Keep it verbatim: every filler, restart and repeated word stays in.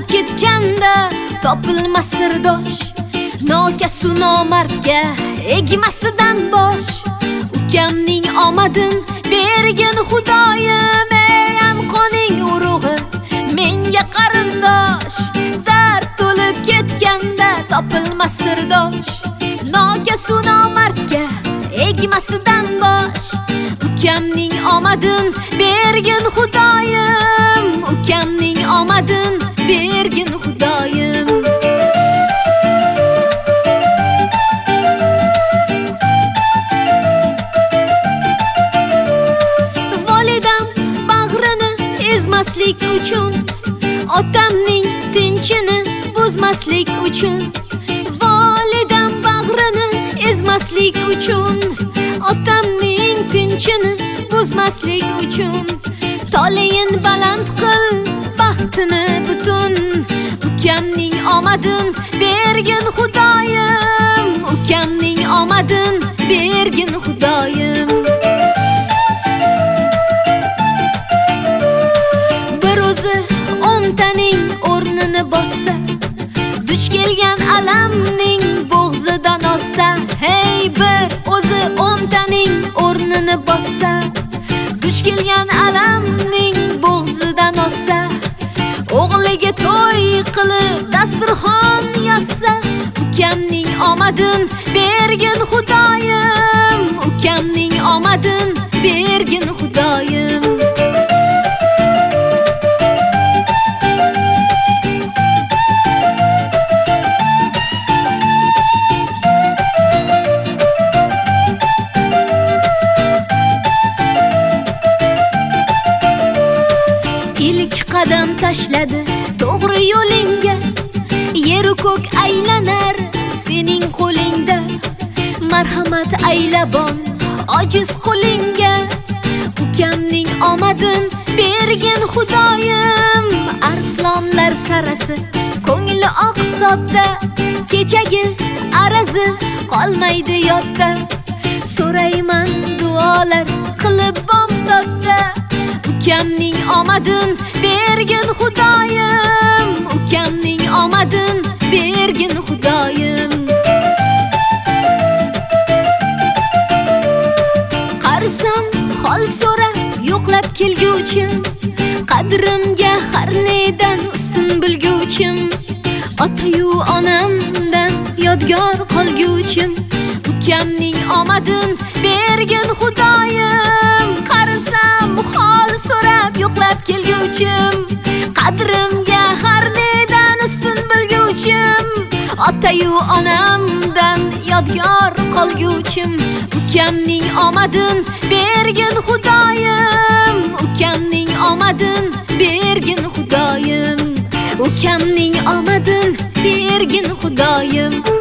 ketganda topilmas sirdosh, nokasu nomardga egmasidan bosh. Ukamning omadin bergin Xudoyim, ey anqoning urug'i menga qarindosh. Dard to'lib ketganda topilmas sirdosh, nokasu nomardga egmasidan bosh. Ukamning omadin bergin Xudoyim, ukamning omadin bergin Xudoyim. Volidam bag'rini ezmaslik uchun, otamning tinchini buzmaslik uchun. Volidam bag'rini ezmaslik uchun, otamning tinchini buzmaslik uchun. Toleyin baland qil baxtini butun, ukamning omadin bergin Xudoyim, ukamning omadin bergin Xudoyim. Bir o'zi o'ntaning o'rnini bossa, duch kelgan alamning bo'g'zidan ossa. Hey, bir o'zi o'ntaning o'rnini bossa, duch kelgan alamning bo'g'zidan ossa. O'g'liga to'y qilib dasturxon yassa, ukamning omadin bergin Xudoyim, ukamning omadin bergin Xudoyim. Qadam tashladi to'g'ri yo'lingga, yer ko'k aylanar sening qo'lingda. Marhamat aylabon ojiz qo'lingga, ukamning omadin bergin Xudoyim. Arslonlar sarasi ko'ngli oq sodda, kechagi arazi qolmaydi yodda. So'rayman duolar qilib bomdodda, ukamning omadin bergin Xudoyim, ukamning omadin bergin Xudoyim. Qarsam hol so'rab yo'qlab kelguvchim, qadrimga har nedan ustun bilguvchim. Ota-yu onamdan yodgor qolguvchim, ukamning omadin bergin Xudoyim. Qarsam hol so'rab yo'qlab kelguvchim, qadrimga har nedan ustun bilguvchim. Ota-yu onamdan yodgor qolguvchim, ukamning omadin bergin Xudoyim, ukamning omadin bergin Xudoyim, ukamning omadin bergin Xudoyim.